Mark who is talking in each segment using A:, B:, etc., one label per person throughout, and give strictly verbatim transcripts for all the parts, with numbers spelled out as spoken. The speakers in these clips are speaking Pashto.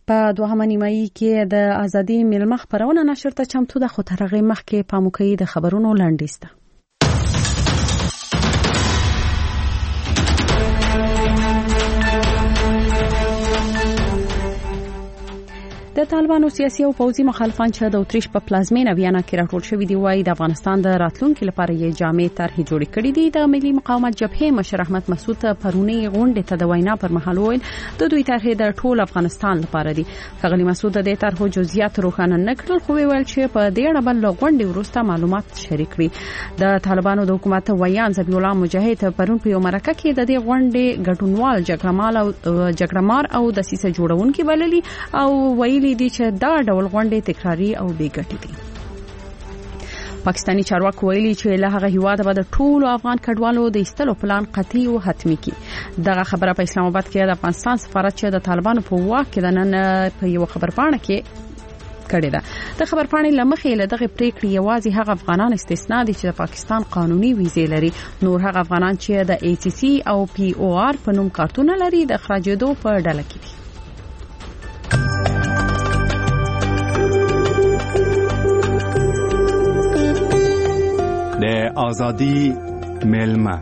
A: په دوهمه نیمایي کې د ازادي میلمه خبرونه نشر ته چمتو ده، خو تر هغې مخکې پاموکۍ د خبرونو لنډیز ده. د طالبانو سیاسي او پوځي مخالفان چې د اتریش په پلازمینه ویانا کې راټول شوي دي وايي د افغانستان د راتلونکو لپاره یې جامع طرحې جوړې کړې دي. د ملي مقاومت جبهې مشر احمد مسعود پرونی غونډې ته د وینا پر مهال وویل د دوی طرحې د ټول افغانستان لپاره دي. ښاغلي مسعود د طرحو جزئیات روښانه نه کړل، خو ویل چې په دې اړه بل غونډې وروسته معلومات شریک کړي. د طالبانو د حکومت ویان ذبیح الله مجاهد پرون په یو مرکه کې د دې غونډې ګډونوال جګړهمال او جګړهمار او د سیسه جوړونکي بللي او ویل دي چې دا ډول غونډې تکراری او بې ګټې دي. پاکستاني چارواکو ویلي چې له هغه هیواده به د ټولو افغان کډوالو د ایستلو پلان قطعي او حتمي کړي. دغه خبره په اسلام آباد کې د افغانستان سفارت چې د طالبانو په واک کې د نن په یو خبرپاڼه کې کړې ده. د خبرپاڼې لمخې له دغه پریکړې یوازې هغه افغانان استثنا دي چې د پاکستان قانوني ویزې لري. نور هغه افغانان چې د ای سی سی او پی او آر په نوم کارتونه لري د اخراجېدو په ډله کې دي.
B: د آزادی میلمه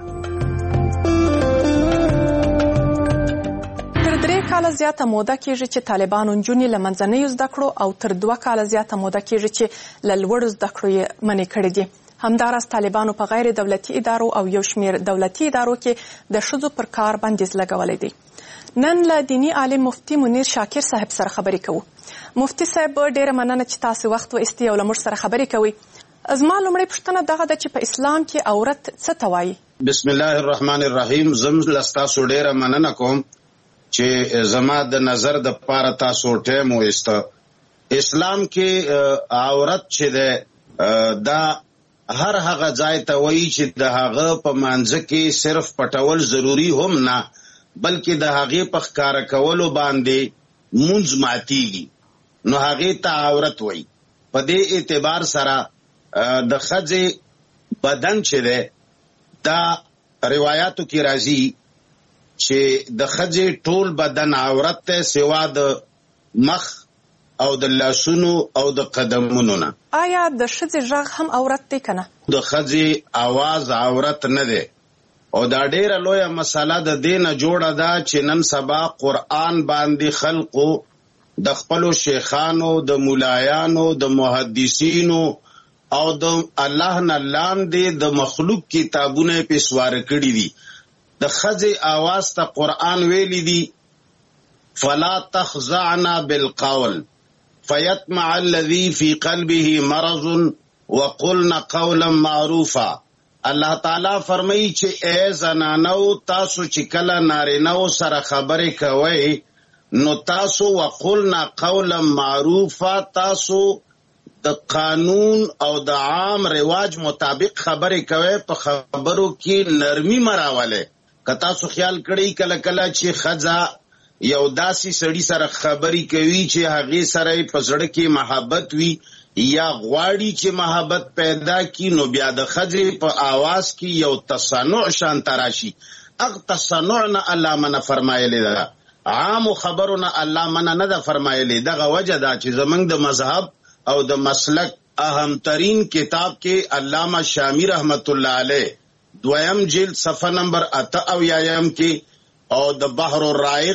C: تر درې کاله زیاته موده کېږي چې طالبانو نجونې له منځنیو زده کړو او تر دوه کاله زیاته موده کېږي چې له لوړو زده کړو یې منع کړي دي. همداراز طالبانو په غیر دولتي ادارو او یو شمېر دولتي ادارو کې د ښځو پر کار بندیز لګولی دی. نن له دینی عالم مفتی منیر شاکر صاحب سره خبرې کوو. مفتی صاحب ډېره مننه چې تاسو وخت وایستئ او له موږ سره خبرې کوئ. زما لومړی پوښتنه دغه ده چې په اسلام کې عورت څه ته وایي؟
D: بسم الله الرحمن الرحیم. زم لستاسو ډېره مننه کوم چې زما د نظر د پاره تاسو ټیم وایسته. اسلام کې عورت چې ده دا هر هغه ځای ته وایي چې د هغه په منځ کې صرف پټول ضروری هم نه، بلکې د هغې په ښکاره کولو باندې مونځ ماتیږي، نو هغې ته عورت وایي. په دې اعتبار سره د ښځې بدن چې دی دا روایاتو کې راځي چې د ښځې ټول بدن عورت دی سوا د مخ او د لاسونو او د قدمونو نه.
C: آیا د ښځې غږ هم عورت دی که نه؟
D: د ښځې आवाज عورت نه دی او دا ډیره لویه مسله د دې نه جوړه ده چې نن سبا قرآن باندې خلقو د خپلو شیخانو د مولایانو د محدثینو او د الله نه لاندې د مخلوق کتابونه په سوار کړی دي. د ښځې आवाज ته قرآن ویلی دی فلا تخضعن بالقول فيطمع الذي في قلبه مرض وقلن قولا معروفا. الله تعالی فرمایي چې ای زنانو تاسو چې کله نارینهو سره خبرې کوئ نو تاسو وقلن قولا معروفا، تاسو د قانون او د عام رواج مطابق خبرې کوي، په خبرو کې نرمي مراوله. که تاسو خیال کړئ کله کله چې ښځه یو داسې سړي سره خبرې کوي چې هغې سره یې په زړه کې محبت وي یا غواړي چې محبت پیدا کړي، نو بیا د ښځې په آواز کې یو تصنع شانته راشي. هغه تصنع نه الله منع فرمایلی ده، عامو خبرو نه الله منع نه ده فرمایلی. دغه وجه ده چې زموږ د مذهب او د مسلک اهمترین کتاب کې علامه شامی رحمت الله علیه دویم جلد صفحه نمبر اته اویایم کې او د بحر الرائق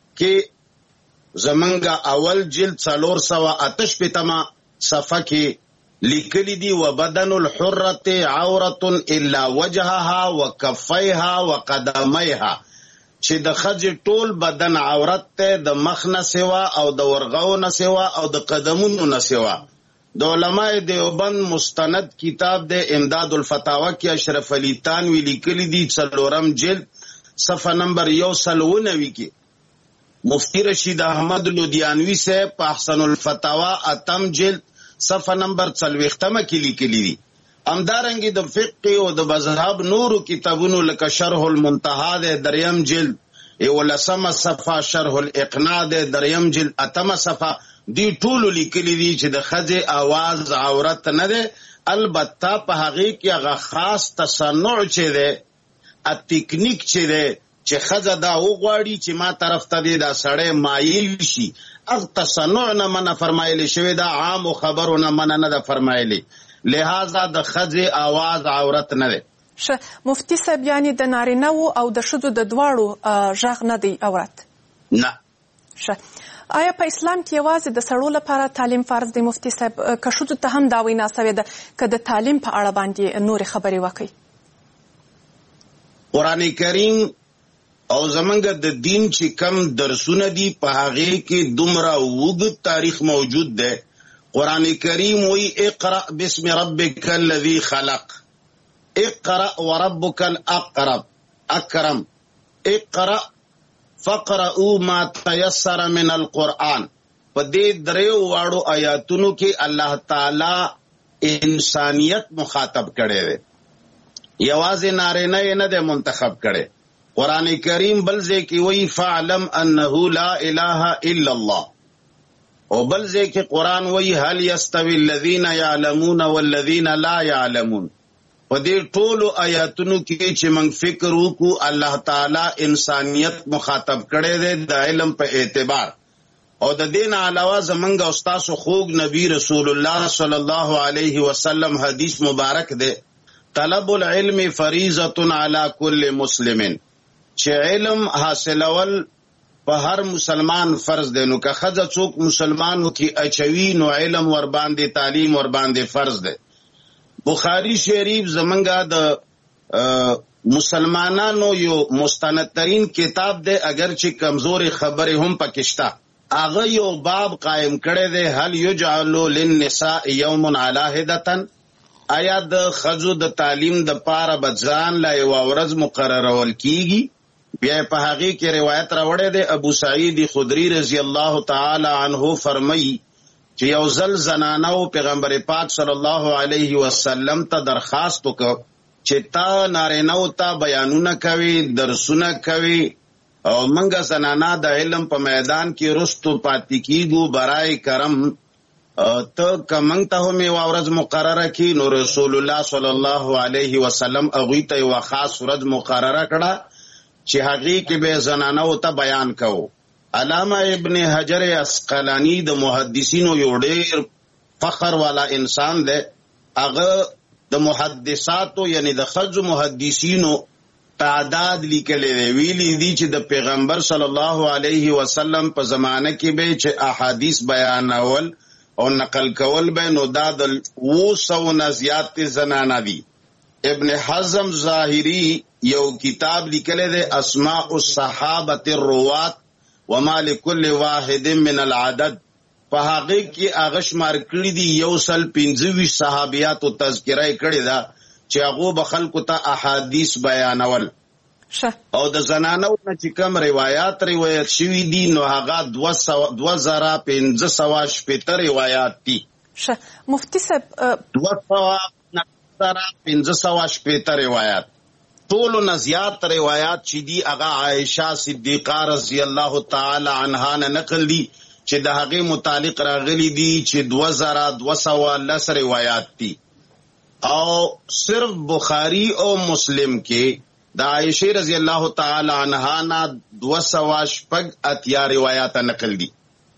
D: کې زمنګ اول جلد څلور سوه اته شپېتمه صفحه کې لیکلی دي وبدن الحرة عورة الا وجهها وکفیها وقدمیها، چې د ښځې ټول بدن عورت ته د مخ نه سوا او د ورغو نه سوا او د قدمونو نه سوا. د علماء دیوبند مستند کتاب د امداد الفتاوا کې اشرف علی تانوی لیکلی دي څلورم جلد صفحه نمبر یو سل نوي کې. مفتی رشید احمد لودیانوی سے په احسن الفتاوا اتم جلد صفحه نمبر څلوېښتمه کې لیکلی دي. همدارنګه د فقه او د مذهب نورو کتابونو لکه شرح المنتهى د دریم جلد ولسمه صفحه، شرح الاقناع د دریم جلد اتمه صفحه، دی ټولو لیکلي دي چې د ښځې आवाज عورت نه دی، البته په هغې کې هغه خاص تصنع چې دی، ا تکنیک چې دی، چې ښځه دا وغواړي چې ما طرف ته دی دا سړی مایل شي، اغ تصنع نه منع فرمایلی شوی، دا عام و خبرو نه منع نه ده فرمایلی، لہذا د ښځې آواز عورت نه دی.
C: ښه مفتي صاحب، یعنې د نارینه‌و او د ښځو د دواړو غږ نه دی عورت؟
D: نه.
C: ښه، آیا په اسلام کې یوازې د سړو لپاره تعلیم فرض دی مفتي صاحب، که ښځو ته هم دا وینا سوې ده که د تعلیم په اړه باندې نورې خبرې وکړي؟
D: قرآن کریم او زمونږ د دین چې کم درسونه دي په هغې کې دومره اوږد تاریخ موجود دی. قرآن کریم وی اقرأ بسم ربک الذی خلق، اقرأ وربک الاقرب اکرم، اقرأ فقرأوا ما تیسر من القرآن. په دې دریو واړو آیاتونو کې الله تعالی انسانیت مخاطب کړی دی، یوازې نارینه یې نه دی منتخب کړی. قرآن کریم بل ځای کې وایي فاعلم انه لا اله الا الله، او بل ځای کې قرآن وایي هل یستوی الذین یعلمون والذین لا یعلمون. په دې ټولو آیاتونو کې چې موږ فکر وکړو الله تعالی انسانیت مخاطب کړی دی د علم په اعتبار. او د دې نه علاوه زمونږ او ستاسو خوږ نبی رسول الله صلی الله علیه وسلم حدیث مبارک دی طلب العلم فریضة علی کل مسلم، چې علم حاصلول په هر مسلمان فرض دی. نو که ښځه څوک مسلمانو کې اچوي نو علم ور باندې تعلیم ور باندې فرض دی. بخاری شریف زمونږه د مسلمانانو یو مستندترین کتاب دی، اگر چې کمزوري خبرې هم پکې شته. هغه یو باب قائم کړی دی هل یجعل للنساء یوم علی هدة، آیا د ښځو د تعلیم د پاره به ځان لا یوه ورځ مقررول کیږي؟ بیا په هغې کې روایت راوړی دی ابو سعید خدری رضی الله تعالی عنه فرمایي چې یو ځل زنانو پیغمبر پاک صلی الله علیه وسلم ته درخواست وکړ چې تا نارینه‌و ته بیانونه کوي، درسونه کوي، او منګه زنانا د علم په میدان کې رستو پاتې کیږو، برای کرم ته که منګ ته هم یوه ورځ مقرره کړي. نو رسول الله صلی الله علیه وسلم هغوی ته یوه خاص ورځ مقرره کړه چې هغې کې به زنانو ته بیان کوو. علامه ابن حجر عسقلانی د محدثینو یو ډېر فخر والا انسان دی. هغه د محدثاتو یعنی د ښځو محدثینو تعداد لیکلی دی. ویلی دی چې د پیغمبر صلی الله علیه وسلم په زمانه کې به چې احادیث بیانول او نقل کول به نو دا د اوه سوو نه زیات زنانه دي. ابن حزم ظاهری یو کتاب لیکلی دی اسماء الصحابة الروات وما لكل واحد من العدد، په هغې کې هغه شمار کړي دي یو سل پنځه ویشت صحابیاتو تذکره یې کړې ده چې هغو به خلکو ته احادیث بیانول. او د زنانو نه چې کوم روایات روایت شوي دي نو هغه دوه زره پنځه سوه شپېته روایات دي.
C: مفتي صاحب
D: دوه سوه زره پنځه سوه شپېته روایات، ټولو نه زیات روایات چې دي هغه عایشه صدیقه رضی الله تعالی عنها نه نقل دي چې د هغې متعلق راغلي دي چې دوه زره دوه سوه لس روایات دي. او صرف بخاری او مسلم کې د عائشہ رضی الله تعالی عنها نه دوه سوه شپږ اتیا روایات نقل دي.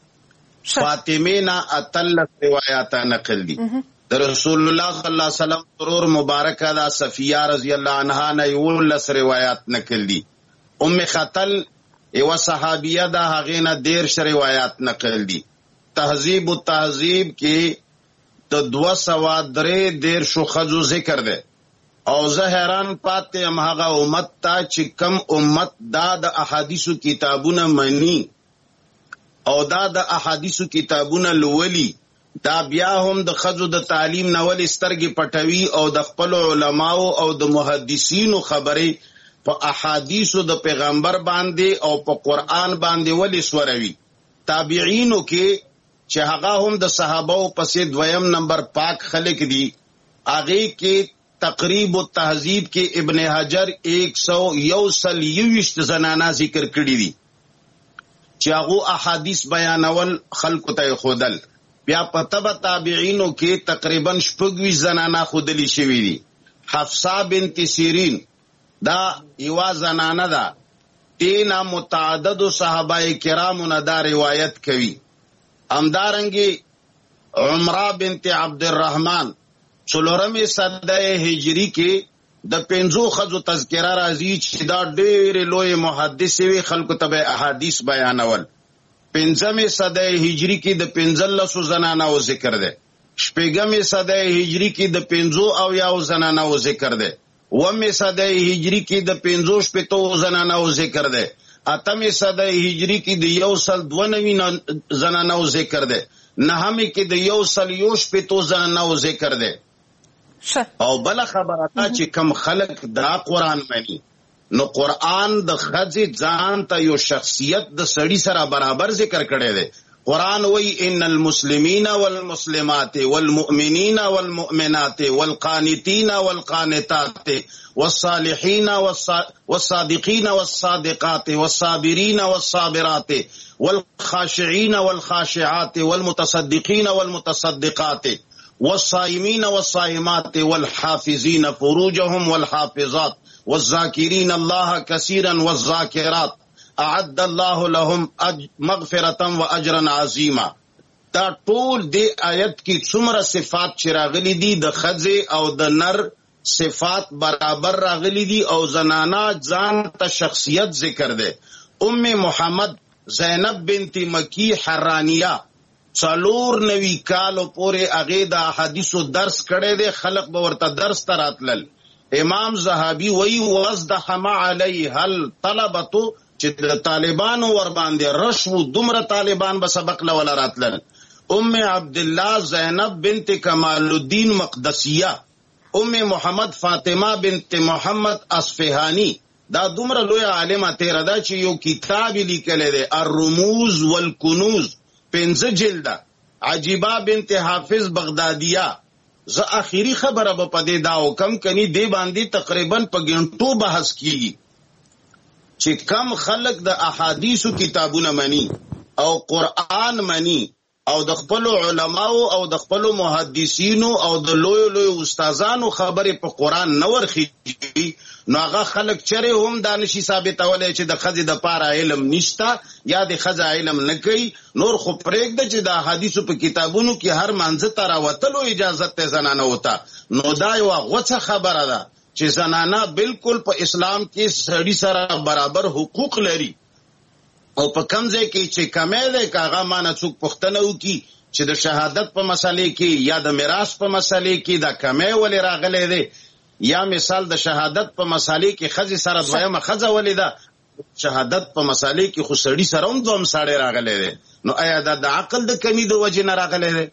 D: فاطمه نه اتلس روایات نقل دي. د رسول الله صلی الله علیه وسلم ترور مبارکه دا صفیه رضی الله عنها نه یولس روایات نقل دي. ام خطل یو صحابیه دا هغې نه دیرش روایات نقل دي. تهذیب التهذیب کې د دوه سوه درې دیرشو ښځو ذکر دی. او زه حیران پاتې یم هغه امت ته چې کم امت دا د احادیثو کتابونه مني او دا د احادیثو کتابونه لولي، دا بیا هم د ښځو د تعلیم نه ولې سترګې پټوي او د خپلو علماو او د محدثینو خبرې په احادیثو د پیغمبر باندې او په قرآن باندې ولې سوروي. تابعینو کې چې هغه هم د صحابو پسې دویم نمبر پاک خلق دي، هغې کې تقریب التهذیب کې ابن حجر ایک سو یو سل یویشت زنانا ذکر کړي دي چې هغو احادیث بیانول خلکو ته خودل. بیا په تبع تابعینو کې تقریبا شپږویشت زنانا خودلی شوي دي. حفصه بنت سیرین دا یوه زنانه ده تینا متعدد صحابه کرامو نه دا روایت کوي. همدارنګي عمره بنت عبد الرحمن څلورمې صده هجری کې د پنځو ښځو تذکره راځي چې دا ډېرې لوی محدث وي، خلکو ته به احادیث بیانول. پنځمې صده هجری کې د پنځلسو زنانو ذکر دی. شپږمې صده هجری کې د پنځو او یاو زنانو ذکر دی. اومې صده هجری کې د پنځو شپېتو زنانو ذکر دی. اتمې صده هجری کې د یو سل دوه نوي زنانو ذکر دی. نهمې کې د یو سل یو شپېتو زنانو ذکر دی. او بل خبره تا چې کم خلق دا قرآن مني، نو قرآن د ښځې ځان ته یو شخصیت د سړي سره برابر ذکر کړی دی. قرآن وی ان المسلمین والمسلمات والمؤمنین والمؤمنات والقانتین والقانتات والصالحین والصادقین والصادقات والصابرین والصابرات والخاشعین والخاشعات والمتصدقین والمتصدقات والصائمین والصائمات والحافظین فروجهم والحافظات والذاکرین اللہ کثیرا والذاکرات اعد الله لهم مغفرتا و اجرا عظیما. دا ټول دی آیت کی څومره صفات چې راغلي دي د ښځې او د نر صفات برابر راغلي دي او زنانا ځان ته شخصیت ذکر دی. ام محمد زینب بنت مکی حرانیہ څلور نوي کالو پورې هغې د احادیثو درس کړی دی، خلق به ورته درس ته راتلل. امام زهبي وایي وازدحم علیها الطلبة چې د طالبانو ور باندې رشو دومره طالبان به سبق لولا راتلل. ام عبدالله زینب بنت کمال الدین مقدسیہ، ام محمد فاطمه بنت محمد اصفهانی دا دومره لوی عالمه تیره ده چې یو کتاب لیکلی دی الرموز والکنوز، پنځه جلده. عجیبه بنت حافظ بغدادیه. زه اخیری خبره به په دې دا وکم کني دې باندې تقریبا په ګنټو بحث کیږي چې کم خلق د احادیثو کتابونه مني او قرآن مني او د خپل علماو او د خپل محدثینو او د لوی لوی استادانو خبرې په قرآن نه ورخیږي، نو هغه خلق چرې هم دا نشي ثابتولی چې د ښځې دپاره علم نشته یا د ښځه علم نه کوي. نور خو پرېږده چې د احادیثو په کتابونو کې هر منځه ته راوتلو اجازت ته زنانه وته، نو دا یوه غوڅه خبره ده چې زنانه بالکل په اسلام کې سړي سره برابر حقوق لري. او په کم ځای کې چې کمی دی که هغه مانه څوک پوښتنه وکړي چې د شهادت په مسلې کې یا د میراث په مسلې کې دا کمی ولې راغلی دی، یا مثال د شهادت په مسلې کې ښځې سره دویمه ښځه ولې ده، شهادت په مسلې کې خو سړي سره هم دوم سړی راغلی دی، نو آیا دا د عقل د کمی د وجې نه راغلی دی؟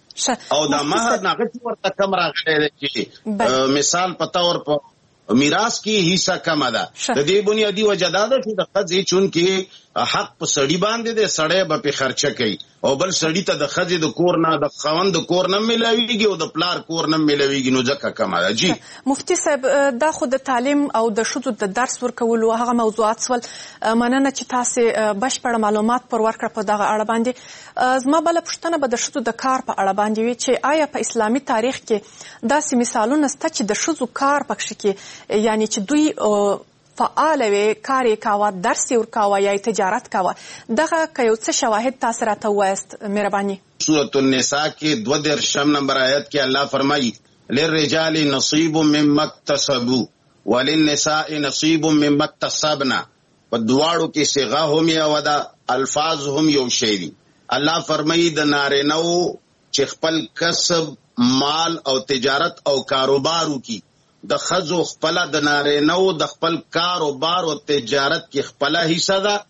D: او دا مهر ناغه چې ورته کم راغلی دی چې مثال په طور په میراث کې حصہ کم ده. د دې بنیادی وجه دا ده چې د ښځې چون کې حق په سړي باندې دی، سړی به پې خرچه کوي او بل سړي ته د ښځې د کور نه د خاوند د کور نه میلاویږي او د پلار کور نه میلاویږي، نو ځکه کمه ده. جی
C: مفتي صاحب، دا خو د تعلیم او د ښځو د درس ورکولو هغه موضوعات سول. مننه چې تاسې بشپړه معلومات پر ورکړه په دغه اړه باندې. زما بله پوښتنه به د ښځو د کار په اړه باندې وي چې آیا په اسلامي تاریخ کې داسې مثالونه شته چې د ښځو کار پکښې کې، یعنی چې دوی فعال وي، کار یې کاوه، درس یې ورکاوه یا یې تجارت کاوه، دغه که یو څه شواهد تاسې راته ووایاست مهرباني.
D: سورة النساء کې دوه دېرشم نمبر آیت کې الله فرمایي للرجال نصیب مما اکتسبوا وللنساء نصیب مما اکتسبنا. په دواړو کې صیغه هم یو ده، الفاظ هم یو شی دي. الله فرمایي د نارینهو چې خپل کسب مال او تجارت او کاروبار وکړي، د ښځو خپله د نارینهو د خپل کاروبار او تجارت کې خپله حصه ده.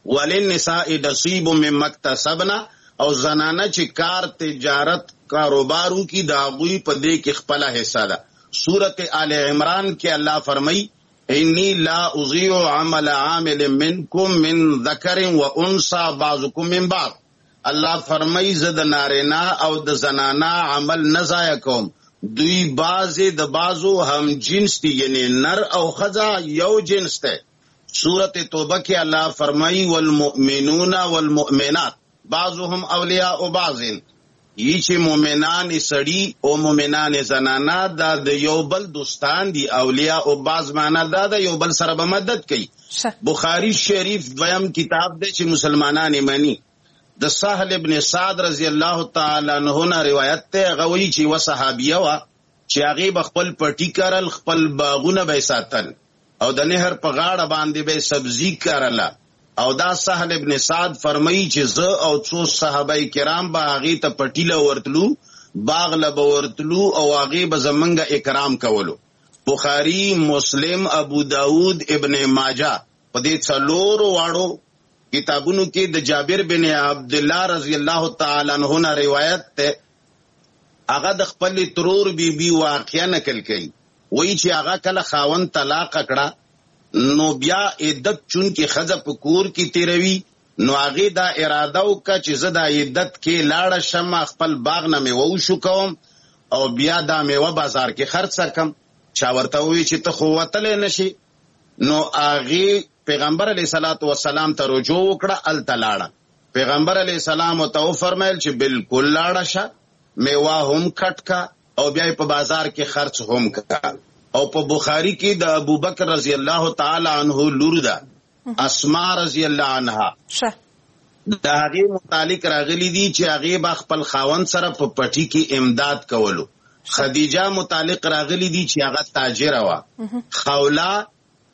D: وللنساء نصیب مما اکتسبنا، او زنانه چې کار تجارت کاروبار وکړي د هغوی په دې کې خپله حصه ده. سورت آل عمران کې الله فرمایي انی لا اضیع عمل عامل منکم من ذکر و انثى بعضکم من بعض. الله فرمایي زه د نارینه او د زنانه عمل نه ضایع کوم، دوی بعضې د بعضو هم جنس دي، یعنی نر او ښځه یو جنس دی. سورت توبه کې الله فرمایي والمؤمنون والمؤمنات بعضهم اولیاء بعض. ای چې مومنان سړي او مومنان زنانا دا د یو بل دوستان دي، اولیاء او بعض معنا دا د یو بل سره به مدد کوي. بخاری شریف دویم کتاب دی چې مسلمانان مانی. د سهل ابن سعد رضی الله تعالی عنہ نه روایت ته غوي چې و صحابیه وا چې هغه بخپل پټی کرل، خپل باغونه به ساتل او د نهر په غاړه باندې به سبزی کرله. او دا سهل ابن سعد فرمایي چې زه او څو صحابه کرام به هغه ته پټی له ورتلو، باغ له ورتلو او هغه به زمونږ اکرام کولو. بخاری، مسلم، ابو داود، ابن ماجه په دې څلورو واړو کتابونو کې د جابر بن عبد الله رضی الله تعالی عنہ نه روایت ته هغه د خپل ترور بی بی واقعا نقل کړي. وایي چې هغه کله خاوند طلاق کړه نو بیا عدت چون کې خزه په کور کې تیروي، نو هغه دا اراده وکړه چې زه د عدت کې لاړه شم، خپل باغ نه میوه وشو کوم او بیا دا میوه بازار کې خرڅ کړم. چا ورته وایي چې ته خو وتلی نشي. نو هغه پیغمبر علیه الصلاۃ والسلام ته رجوع وکړه، الته لاړه. پیغمبر علیه السلام ته فرمایل چې بالکل لاړه شه، میوه هم کټ کا او بیا په بازار کې خرڅ هم کا. او په بخاری کې د ابوبکر رضی الله تعالی عنہ لور ده اسماء رضی الله عنها د هغه متعلق راغلی دي چې هغه با خپل خاوند سره په پټی کې امداد کولو. خدیجه متعلق راغلی دي چې هغه تاجره وا. خوله،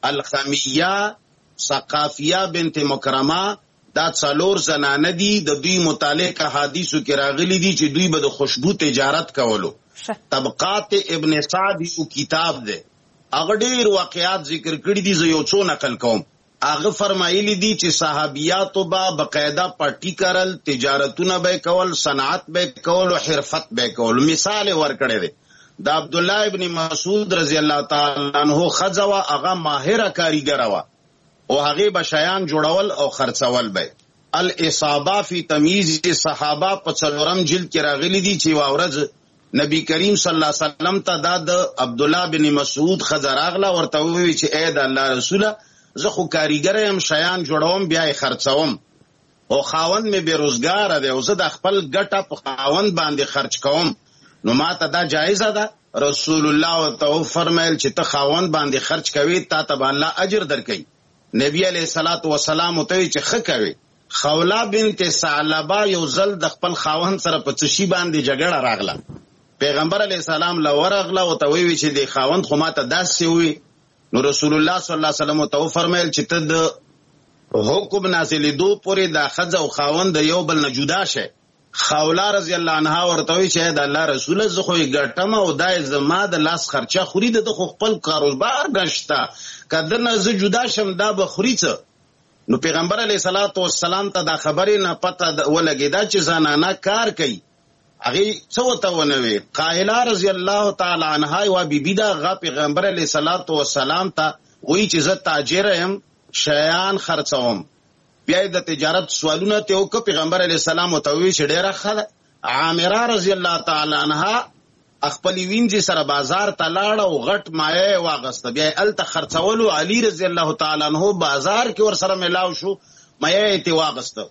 D: الخمیه، ثقافیه بنت مکرمه دا څلور زنانه دي. د دوی متعلق احادیثو کې راغلی دي چې دوی به د خوشبو تجارت کولو. طبقات ابن سعد یو کتاب دی، هغه ډیر واقعات ذکر کړي دي، زه یو څو نقل کوم. هغه فرمایلی دي چې صحابیاتو به بقاعده پټی کرل، تجارتونه به کول، صنعت به کول او حرفت به کول. مثال ورکړی دی د عبد الله ابن مسعود رضی الله تعالی عنہ خزوا، هغه ماهره کاریګر وا او هغه بشیان جوړول او خرڅول به. الاصابه فی تمییز صحابه په څلورم جلد کې راغلی دي چې واورز نبی کریم صلی الله علیه وسلم ته دا د عبد الله بن مسعود خزر اغلا ورته وی چې اے د الله رسوله زه خو کاریګر یم، شیان جوړوم بیا یې خرڅوم او خاوند مې بیروزګار دی او زه د خپل ګټه په خاوند باندې خرچ کوم، نو ما ته دا جایزه ده. رسول الله ته فرمایل چې ته خاوند باندې خرچ کوي تا ته الله اجر درکوي. نبی علیہ الصلوۃ والسلام ته چې ښه کوي. خوله بنت ثعلبه یو ځل د خپل خاوند سره په څشي باندې جګړه راغله. پیغمبر علیہ السلام لورغله او ته وی چې د خاوند خو ماته داسې وی. نو رسول الله صلی الله علیه وسلم ته فرمایل چې ته د حکم نازلېدو پورې د خځه او خاوند د یو بل نه جدا شه. خوله رضی الله عنها ورته وی چې د الله رسول زه خو یې ګټم او دای زما د لاس خرچه خوري، د خو خپل کاروبار نشته، کله نه زه جدا شم دا به خوري څه. نو پیغمبر علیه الصلاۃ والسلام ته دا خبرې نه پته ولګېده چې زنانه کار کوي. هغه څه وته ونوي. قائله رضی الله تعالی عنها وا بیبی دا غ پیغمبر علیه الصلاۃ والسلام ته وی چې زه تاجر یم، شیان خرڅوم. بیا د تجارت سوالونه ته وک پیغمبر علیه السلام ته وی چې ډیره ښه. عامره رضی الله تعالی عنها خپل وینځي سره بازار ته لاړه او غټ مایه واغسته، بیا الته خرڅولو. علی رضی الله تعالی عنہ بازار کې ور سره ملاو شو، مایه ته واغسته.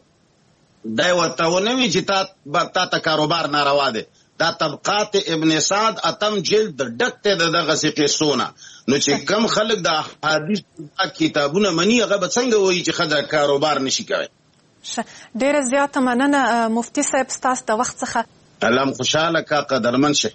D: دا ورته ونوي چې تا تا ته کاروبار ناروا دی. دا طبقات ابن سعد اتم جلد ډک ته دغه قصونه. نو چې کم خلک د احادیث کتابونه مني هغه به څنګه وایي چې خزه کاروبار نشي کوي.
C: ډیره زیاته مننه مفتی صاحب ستاسو د وخت څخه.
D: الله خوشاله کا قدرمن شه.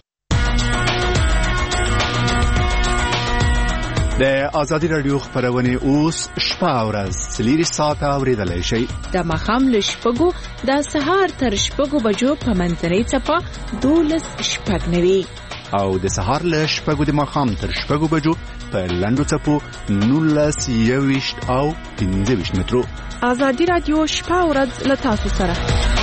B: د آزادي رادیو خبرونه اوس شپه او ورځ څلور ساعته اوریدلای شئ.
E: د ماښام له شپږو د سهار تر شپږو بجو په منځنۍ څپه دولس شپږ نوي
B: او د سهار له شپږو د ماښام تر شپږو بجو په لنډو څپو نولس یوویشت او پنځه ویشت مترو.
E: آزادي رادیو شپه او ورځ له تاسو سره.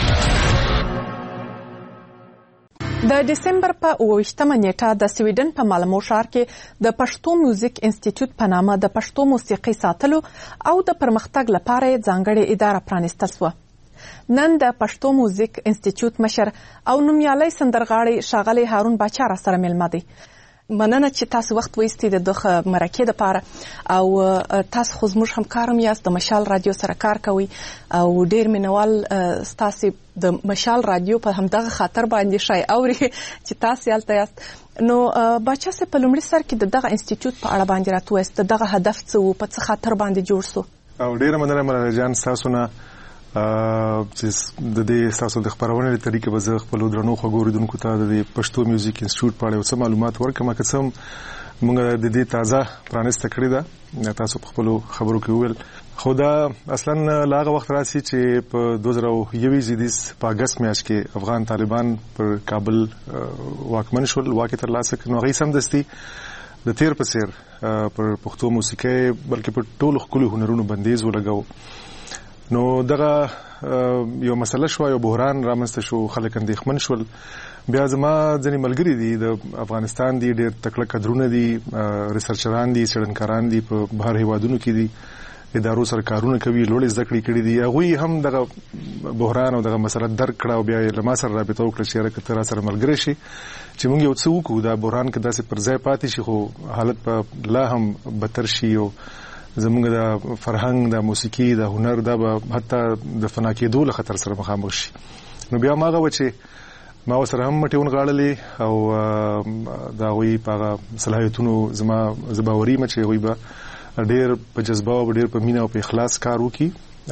C: د ډسمبر په اوویشتمه نیټه د سویډن په مالمو ښار کې د پښتو میوزیک انسټیټیوټ په نامه د پښتو موسیقي ساتلو او د پرمختګ لپاره ځانګړې اداره پرانیستل شوه. نن د پښتو میوزیک انسټیټیوټ مشر او نومیالی سندرغاړی ښاغلی هارون باچا را سره مېلمه دی. مننه چې تاسو وخت وایستئ د دغه مرکې دپاره او تاسو خو زموږ همکار هم یاست، د مشال رادیو سره کار کوئ او ډېر مینوال ستاسې د مشال رادیو په همدغه خاطر باندې شای اوري چې تاسو هلته یاست. نو باچا صاحب په لومړي سر کې د دغه انسټیټیوټ په اړه باندې راته ووایاست، د دغه هدف څه و، په څه خاطر باندې جوړ سو؟
F: او ډېره مننه ملاله جان ستاسو نه چې د دې ستاسو د خپرونې له طریقې به زه خپلو درنو خوږو اورېدونکو ته د پښتو میوزیک انسټیټیوټ په اړه یو څه معلومات ورکړم. که څه هم موږ د دې تازه پرانیسته کړې ده، تاسو په خپلو خبرو کې وویل، خو دا اصلا له هغه وخت راسي چې په دوه زره یو زیدیز په اګست میاشت کې افغان طالبان پر کابل واکمن شول، واک یې ترلاسه کړ. نو هغوی سمدستي د تیر په څېر پر پښتو موسیقۍ بلکې پر ټولو ښکلو هنرونو بندیز ولګاوه. نو دغه یو مسله شوه، یو بحران رامنځته شو، خلک اندېښمن شول. بیا زما ځینې ملګري دي د افغانستان دي، ډېر تکړه کدرونه دي، ریسرچران دي، څېړنکاران دي، په بهر هیوادونو کې دي، ادارو سره کارونه کوي، لوړې زده کړې کړي دي. هغوی هم دغه بحران او دغه مسله درک کړه او بیا یې له ما سره رابطه وکړه چې یاره که ته را سره ملګری شي چې موږ یو څه وکړو، دا بحران که داسې پر ځای پاتې شي خو حالت به لا هم بدتر شي او زمونږ د فرهنګ، د موسیقي، د هنر دا به حتی د فنا کېدو له خطر سره مخامخ شي. نو بیا هماغه وه چې ما ورسره هم مټې ونغاړلې او د هغوی په هغه صلاحیتونو زما زه باوري یم چې هغوی به ډېر په جذبه او ډېر په مینه او په اخلاص کار وکړي.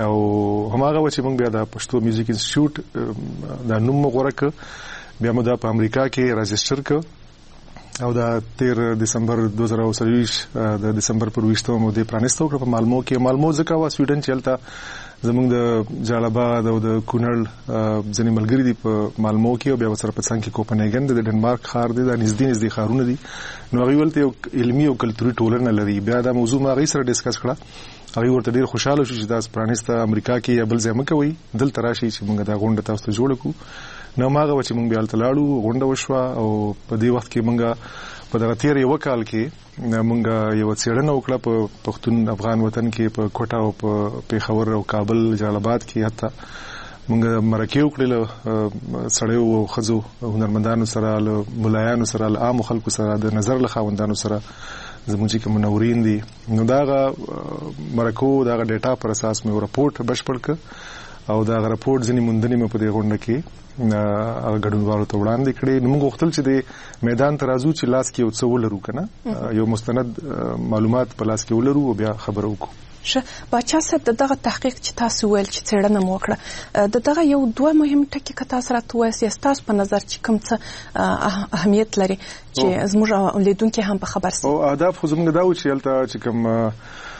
F: او هماغه وه چې موږ بیا د پښتو میوزیک انسټیټیوټ دا نوم مو غوره کړ. بیا مو دا په امریکا کې راجسټر کړ او د تیر دسمبر دوه زره څلوېښت د دسمبر پر ویشتمه مو دې پرانیسته وکړه په مالمو کې. مالمو ځکه وه سویډن چې هلته زموږ د جلال آباد او د کونړ ځینې ملګري دي په مالمو کې او بیا ورسره په څنګ کې کوپنهاګن د ډنمارک ښار دی، دا نږدې نږدې ښارونه دي. نو هغوی ولته یو علمي او کلتوري ټولنه لري. بیا دا موضوع ما هغوی سره ډسکس کړه، هغوی ورته ډېر خوشحاله شو چې دا پرانیسته امریکا کې یا بل ځای مه کوئ، دلته راشئ چې موږ دا غونډه تاسو ته جوړه کړو. نو هماغه وه چې موږ بیا هلته لاړو، غونډه وشوه او په دې وخت کې موږ په دغه تیر یوه کال کې موږ یوه څېړنه وکړه په پښتون افغان وطن کې، په کوټه او په پېښور او کابل، جلال آباد کې. حتی موږ مرکې وکړې له سړیو او ښځو هنرمندانو سره، له ملایانو سره، له عامو خلکو سره، د نظر له خاوندانو سره، زموږ چې کوم منورین دي. نو د هغه مرکو د هغه ډیټا پر اساس مې یو رپورټ بشپړ کړ او د هغه رپورټ ځینې موندنې مې په دې غونډه کې هغه ګډونوالو ته وړاندې کړې. نو موږ غوښتل چې د میدان ته راځو چې لاس کې یو څه ولرو، که نه یو مستند معلومات په لاس کې ولرو او بیا خبره وکړو.
C: ښه باچا صاحب، د دغه تحقیق چې تاسو ویل چې څېړنه مو وکړه، د دغه یو دوه مهم ټکي که تاسو راته ووایاست یا ستاسو په نظر چې کوم څه اهمیت لري چې زموږ لیدونکي هم په خبر سي؟
F: او اهداف خو زموږ دا و چې هلته چې کوم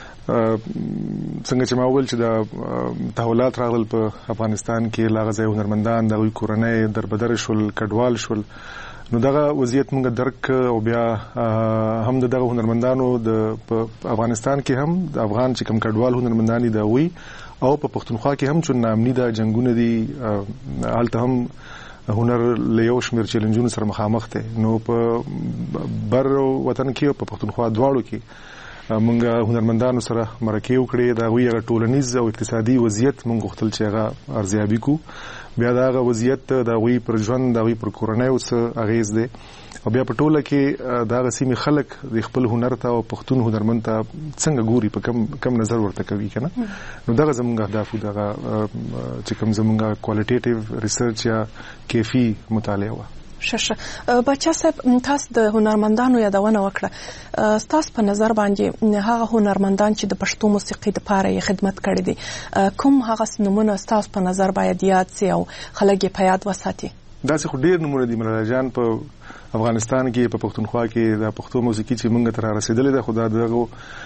F: څنګه چې ما وویل چې د تحولات راغلل په افغانستان کې، له هغه ځای هنرمندان د هغوی کورنۍ دربدره شول، کډوال شول. نو دغه وضعیت موږ درک او بیا هم د دغه هنرمندانو د په افغانستان کې هم د افغان چې کوم کډوال هنرمندان دي د هغوی او په پښتونخوا کې هم چون ناامني ده، جنګونه دي، هلته هم هنر له یو شمېر چیلنجونو سره مخامخ دی. نو په بر وطن کې او په پښتونخوا دواړو کې موږ هنرمندانو سره مرکې وکړې، د هغوی هغه ټولنیز او اقتصادي وضعیت موږ غوښتل چې هغه ارزیابي کړو. بیا د هغه وضعیت د هغوی پر ژوند، د هغوی پر کورنیو څه اغېز دی او بیا په ټوله کې د هغه سیمې خلک د خپل هنر ته او پښتون هنرمند ته څنګه ګوري، په کم کم نظر ورته کوي، که نه. نو دغه زموږ اهداف دغه چې کوم زموږ کوالټیټیو ریسرچ یا کیفي مطالعه وه.
C: ښه ښه باچا صاحب، تاسو د هنرمندانو یادونه وکړه. ستاسو په نظر باندې هغه هنرمندان چې د پښتو موسیقۍ دپاره یې خدمت کړی دی، کوم هغه نومونه ستاسو په نظر باید یاد سي او خلک یې په یاد وساتي؟
F: داسې خو ډېر نومونه دي ملاله جان. په افغانستان کې، په پښتونخوا کې د پښتو موسیقي چې موږ ته را رسېدلې ده، خو دا دغه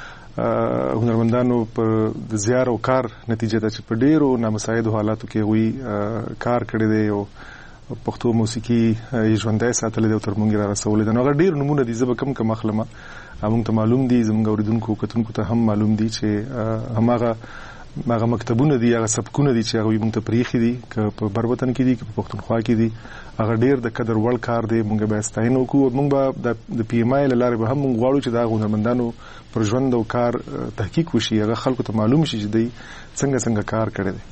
F: هنرمندانو په د زیار او کار نتیجه ده چې په ډېرو نامساعدو حالاتو کې هغوی کار کړی دی او پښتو موسیقي یې ژوندی ساتلی دی او تر موږ یې را رسولی ده. نو هغه ډېر نومونه دي، زه به کم کم اخلمه. موږ ته معلوم دي، زموږ اورېدونکو کتونکو ته هم معلوم دي چې هماغه هغه مکتبونه دي، هغه سبکونه دي چې هغوی موږ ته پرېښي دي، که په بر وطن کې دي که په پښتونخوا کې دي، هغه ډېر د قدر وړ کار دی. موږ به یې ستاینه وکړو. موږ به د پی ایم آی له لارې به هم موږ غواړو چې د هغو هنرمندانو پر ژوند او کار تحقیق وشي، هغه خلکو ته معلوم شي چې دوی څنګه څنګه کار کړی دی.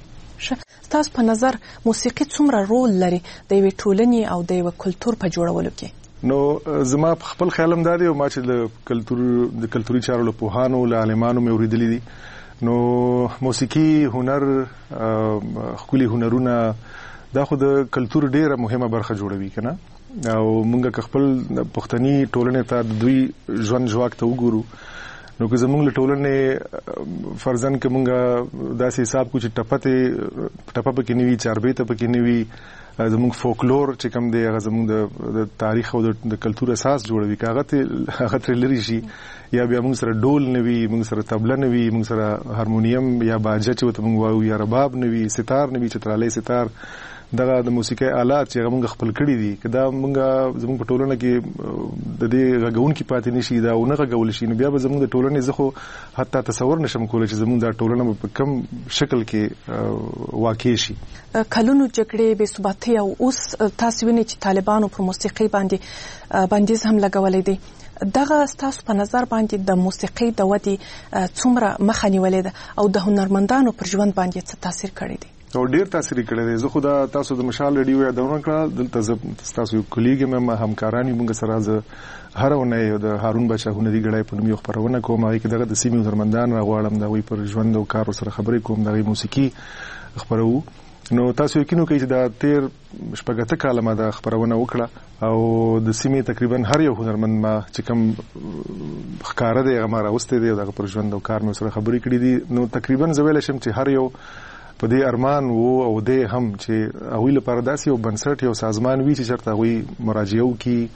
C: ستاسو په نظر موسیقي څومره رول لري د یوې ټولنې او د یوه کلتور په جوړولو کې؟
F: نو زما خپل خیال هم دا دی او ما چې د کلتور د کلتوري چارو له پوهانو له عالمانو مې اورېدلي دي نو موسیقي هنر ښکلي هنرونه دا خو د کلتور ډېره مهمه برخه جوړوي که نه او موږ که خپل پښتني ټولنې ته د دوی ژوند ژواک ته وګورو نو که زموږ له ټولنې فرضاً که موږ داسې حساب کړو چې ټپه ټپه پکې نه وي چاربیته پکې نه وي زموږ فولکلور چې کوم دی هغه زموږ د تاریخ او د کلتور اساس جوړوي که هغه ترې لرې شي یا بیا موږ سره ډول نه وي موږ سره طبله نه وي موږ سره هارمونیم یا باجه چې ورته موږ وایو یا رباب نه وي ستار نه وي چترالی ستار دغه د موسیقۍ آلات چې هغه موږ خپل کړي دي که دا موږ زموږ په ټولنه کې د دې غږونکي پاتې نه شي دا ونه غږول شي نو بیا به زموږ د ټولنې زه خو حتی تصور نشم کولی چې زموږ دا ټولنه به په کوم شکل کې واقع شي.
C: کلونو جګړې بې ثباتۍ او اوس تاسو وینئ چې طالبانو په موسیقۍ باندې بندیز هم لګولی دی. دغه ستاسو په نظر باندې د موسیقۍ د ودې څومره مخه نیولې ده او د هنرمندانو پر ژوند باندې څه تاثیر کړی دی؟
F: او ډیر تاثیر کړی دی. زه خو دا تاسو د مشال ریډیو یادونه کړه دلته زه تاسو یو کلیګ مې همکاران یو موږ سره زه هر اونۍ د هارون بچا هنري ګړی په نوم یو خپرونه کوم هغې کې دغه د سیمې هنرمندان راغواړم د هغوی پر ژوند او کار سره خبرې کوم د هغوی موسیقي خپروو نو تاسو یقین وکړئ چې دا تیر شپږ اته کاله ما دا خپرونه وکړه او د سیمې تقریبا هر یو هنرمند ما چې کوم ښکاره دی هغه ما راوستی دی او دغه پر ژوند او کار مې سره خبرې کړي دي نو تقریبا زه ویلی شم چې هر یو په دې ارمان وو او دی هم چې هغوی لپاره داسې یو بنسټ یو سازمان وي چې چېرته هغوی مراجعه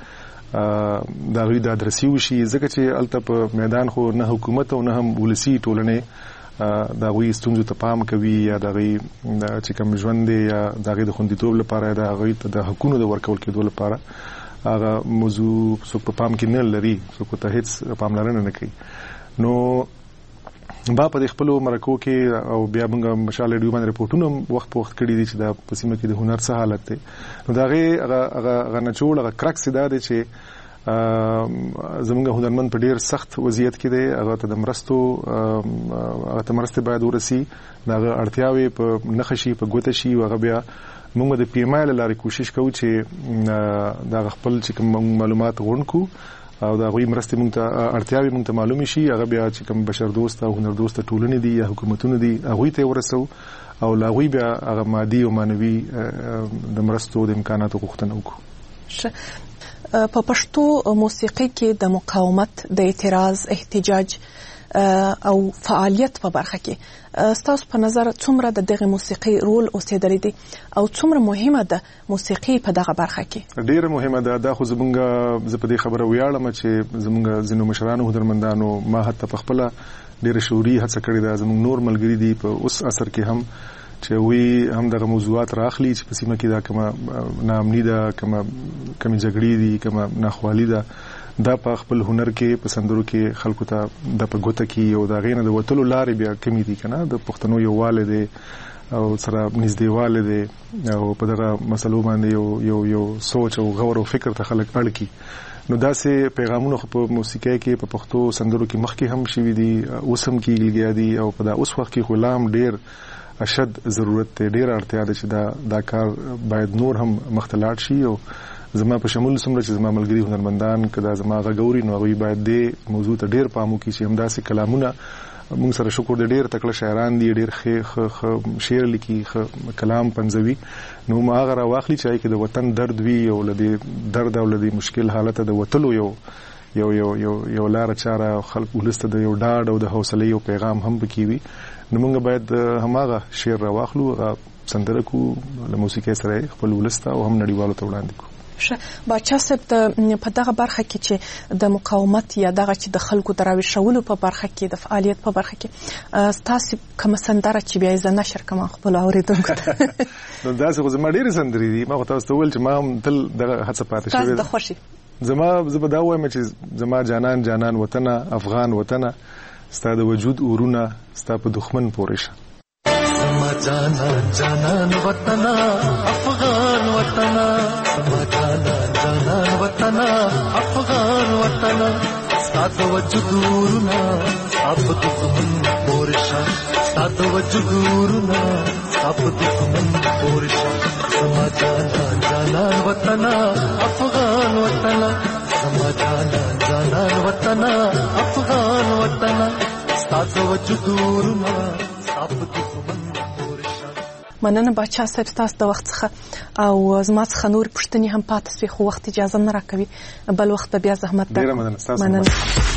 F: وکړي د هغوی د ادرسي وشي ځکه چې هلته په میدان خو نه حکومت او نه هم ولسي ټولنې د هغوی ستونزو ته پام کوي یا د هغوی چې کوم ژوند دی یا د هغوی د خوندیتوب لپاره یا د هغوی ته د حقونو د ورکول کېدو لپاره هغه موضوع څوک په پام کې نه لري څوک ته هېڅ پاملرنه نه کوي. نو با په خپلو مرکو کې او بیا موږ مشال ریډیو باندې رپورټونه وخت په وخت کړي دي چې دا په سیمه کې د هنر څه حالت دی نو د هغې هغه نچوړ هغه کرکس دا دی چې زموږ هنرمند په ډېر سخت وضعیت کې دی هغه ته د مرستو هغه ته مرستې باید ورسي د هغه اړتیاوې په نښه شي په ګوته شي او هغه بیا موږ د پی ایم آی له لارې کوشش کوو چې د هغه خپل چې کوم معلومات غونډ کړو او د هغوی مرستې موږ ته اړتیاوې موږ ته معلومې شي هغه بیا چې کوم بشر دوست او هنر دوست ټولنې دي یا حکومتونه دي هغوی ته یې ورسوو او له هغوی بیا هغه مادي او معنوي د مرستو د امکاناتو غوښتنه وکړو.
C: په پښتو موسیقۍ کې د مقاومت د اعتراض احتجاج او فعالیت په برخه کې ستاسو په نظر څومره د دغه موسیقۍ رول اوسېدلی دی او څومره مهمه ده موسیقي په دغه برخه کې؟
F: ډیره مهمه ده. دا خو زمونږ زه په دې خبره ویاړم چې زمونږ ځینو مشرانو هنرمندانو ما حتی په خپله ډیره شعوري هڅه کړې ده. زمونږ نور ملګري دي په اوس عصر کې هم چې هغوی هم دغه موضوعات راخلي چې په سیمه کې دا کومه ناامني ده کومه کمې جګړې دي کومه ناخوالي ده دا په خپل هنر کې په سندرو کې خلکو ته د په ګوته کې او د هغې نه د وتلو لارې بیا کمې دي که نه د پښتنو یووالی دی او سره نږدېوالی دی او په دغه مسلو باندې یو یو یو سوچ او غور او فکر ته خلک اړ کړي نو داسې پیغامونه خو په موسیقۍ کې په پښتو سندرو کې مخکې هم شوي دي اوس هم کېږي دي او په دا اوس وخت کې خو لا هم ډېر اشد ضرورت دی ډېره اړتیا ده چې دا دا کار باید نور هم مخته لاړ شي او زما په شمول څومره چې زما ملګري هنرمندان که دا زما غږ اوري نو هغوی باید دې موضوع ته ډېر پام وکړي چې همداسې کلامونه موږ سره شکر دی ډېر تکړه شاعران دي ډېر ښه شعر لیکي ښه کلام پنځوي نو ما هغه راواخلي چې هغې کې د وطن درد وي او له دې درد او له دې مشکل حالته د وتلو یو یو یو یو یو لاره چاره خلک ولس ته د یو ډاډ او د حوصلې یو پیغام هم پکې وي نو موږ باید هماغه شعر راواخلو هغه سندره کړو له موسیقۍ سره خپل ولس ته او هم نړیوالو ته وړاندې کړو.
C: باچا صاحب په دغه برخه کې چې د مقاومت یا دغه چې د خلکو د راویښولو په برخه کې د فعالیت په برخه کې ستاسو کومه سندره چې بیا یې زه نشر کوم خپلو اورېدونکو ته
F: نو داسې خو زما ډېرې سندرې دي ما خو تاسو ته وویل چې ما هم تل دغه هڅه پاتې شوې ده
C: تاسو د خوښي
F: زما زه به دا ووایم چې زما جانان جانان وطنه افغان وطنه ستا د وجود اورونه ستا په دښمن پورې شه
G: زما جانان جانان وطنه افغان وطنه زما جانان جانان وطنه افغان وطنه ستا د وجود اورونه ستا په دښمن پورې شه ستا ستاد وجودورنا سب دښمن پورشا زما جانان جانان وطن افغان وطن زما جانان جانان وطن افغان وطن ستاد وجودورنا سب دښمن پورشا.
C: مننه بچا صاحب تاسو د وخت څخه او زما څخه نور پوښتنې هم پاتې شوې خو وخت اجازه نه راکوي بل وخت بیا زحمت
F: ډیره مننه تاسو.
C: مننه.